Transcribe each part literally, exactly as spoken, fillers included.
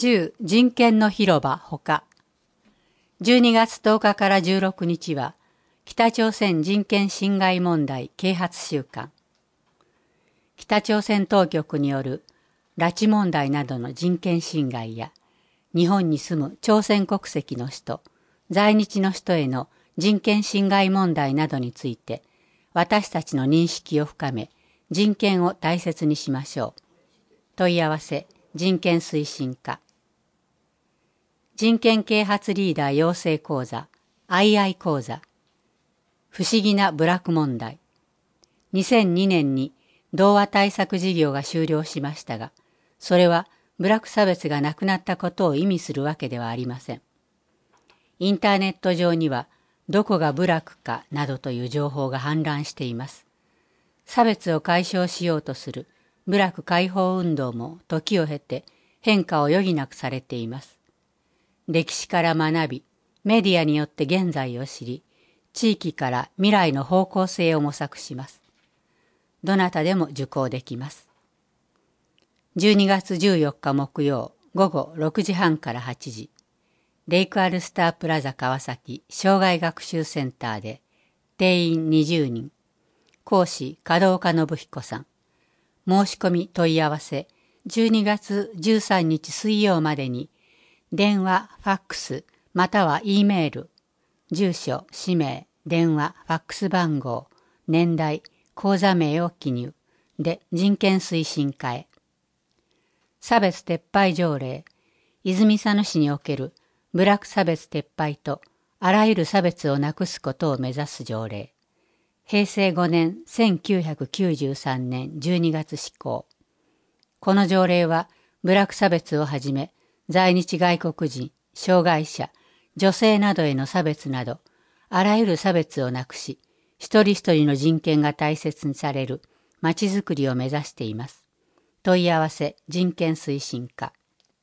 じゅう人権の広場ほかじゅうにがつとおかからじゅうろくにちは北朝鮮人権侵害問題啓発週間。北朝鮮当局による拉致問題などの人権侵害や日本に住む朝鮮国籍の人、在日の人への人権侵害問題などについて私たちの認識を深め人権を大切にしましょう。問い合わせ人権推進課。人権啓発リーダー養成講座アイアイ講座不思議な部落問題。にせんにねんに同和対策事業が終了しましたが、それは部落差別がなくなったことを意味するわけではありません。インターネット上にはどこが部落かなどという情報が氾濫しています。差別を解消しようとする部落解放運動も時を経て変化を余儀なくされています。歴史から学び、メディアによって現在を知り、地域から未来の方向性を模索します。どなたでも受講できます。じゅうにがつじゅうよっか木曜午後ろくじはんからはちじ、レイクアルスタープラザ川崎障害学習センターで定員にじゅうにん、講師門岡信彦さん。申し込み問い合わせじゅうにがつじゅうさんにち水曜までに電話、ファックスまたは E メール、住所、氏名、電話、ファックス番号、年代、口座名を記入で人権推進課へ。差別撤廃条例、泉佐野市における部落差別撤廃とあらゆる差別をなくすことを目指す条例。へいせいごねんせんきゅうひゃくきゅうじゅうさんねんじゅうにがつ施行。この条例は部落差別をはじめ在日外国人、障害者、女性などへの差別などあらゆる差別をなくし、一人一人の人権が大切にされるまちづくりを目指しています。問い合わせ人権推進課。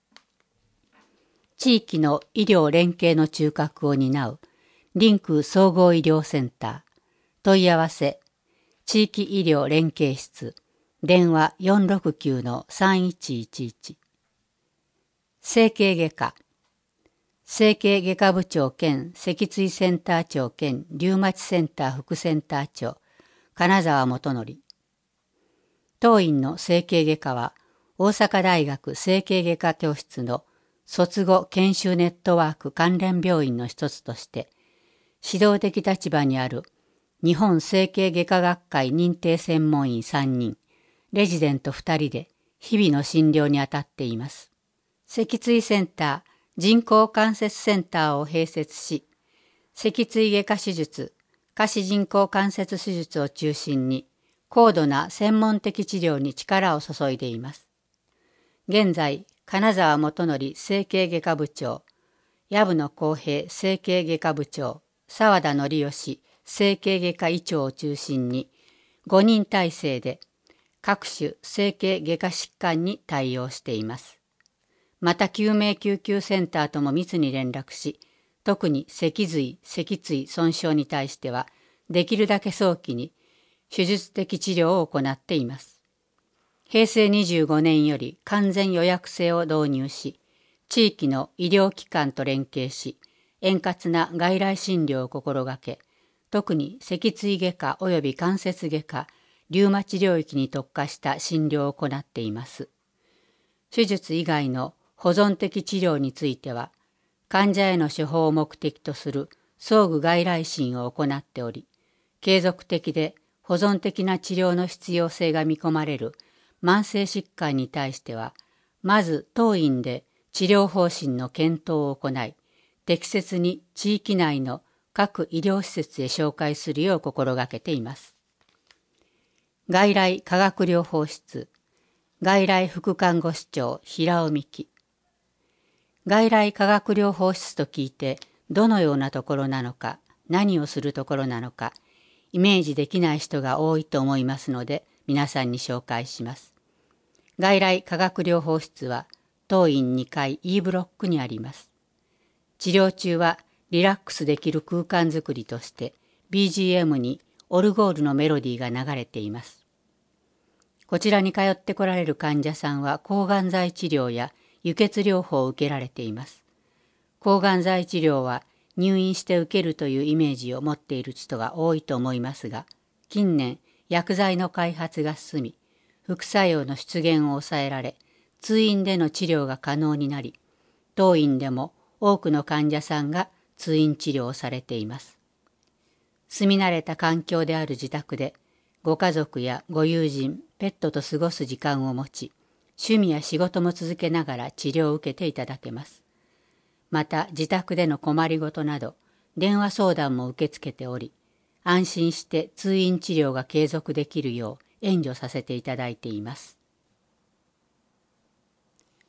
地域の医療連携の中核を担うリンク総合医療センター。問い合わせ地域医療連携室。電話 よんろくきゅうのさんいちいちいち。整形外科。整形外科部長兼脊椎センター長兼リウマチセンター副センター長金沢元則。当院の整形外科は大阪大学整形外科教室の卒後研修ネットワーク関連病院の一つとして指導的立場にある日本整形外科学会認定専門医さんにん、レジデントふたりで日々の診療に当たっています。脊椎センター、人工関節センターを併設し、脊椎外科手術、下肢人工関節手術を中心に高度な専門的治療に力を注いでいます。現在、金沢元則整形外科部長、藪野公平整形外科部長、澤田則義整形外科医長を中心にごにん体制で各種整形外科疾患に対応しています。また救命救急センターとも密に連絡し、特に脊髄、脊椎損傷に対してはできるだけ早期に手術的治療を行っています。へいせいにじゅうごねんより完全予約制を導入し、地域の医療機関と連携し、円滑な外来診療を心がけ、特に脊椎外科及び関節外科、リウマチ領域に特化した診療を行っています。手術以外の保存的治療については、患者への処方を目的とする装具外来診を行っており、継続的で保存的な治療の必要性が見込まれる慢性疾患に対しては、まず当院で治療方針の検討を行い、適切に地域内の各医療施設へ紹介するよう心がけています。外来化学療法室、外来副看護師長平尾美希。外来化学療法室と聞いてどのようなところなのか、何をするところなのか、イメージできない人が多いと思いますので、皆さんに紹介します。外来化学療法室は当院にかい E ブロックにあります。治療中はリラックスできる空間づくりとして ビージーエム にオルゴールのメロディーが流れています。こちらに通ってこられる患者さんは抗がん剤治療や輸血療法を受けられています。抗がん剤治療は入院して受けるというイメージを持っている人が多いと思いますが、近年薬剤の開発が進み、副作用の出現を抑えられ、通院での治療が可能になり、当院でも多くの患者さんが通院治療をされています。住み慣れた環境である自宅で、ご家族やご友人、ペットと過ごす時間を持ち、趣味や仕事も続けながら治療を受けていただけます。また自宅での困りごとなど、電話相談も受け付けており、安心して通院治療が継続できるよう援助させていただいています。